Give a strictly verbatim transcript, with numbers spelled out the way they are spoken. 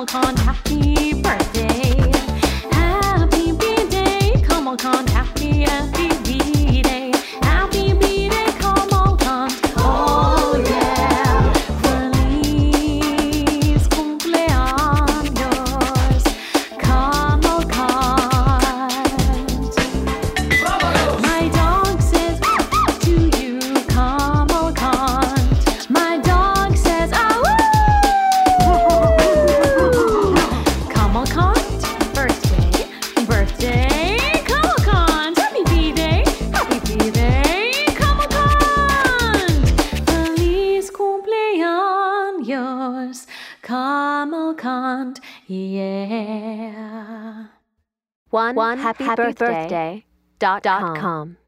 Khan, happy birthday. Happy B-Day, Kamal Khan, happy, happy B-Day. Happy B-Day, Kamal Khan. Oh yeah. Feliz cumpleaños, Kamal Khan. My dog says to you, Kamal Khan. My dog says, ah, Kamal Khan, birthday, birthday, Kamal Khan, happy B-Day, happy B-Day, Kamal Khan. Feliz cumpleaños, Kamal Khan, yeah. One, happy, birthday, dot com.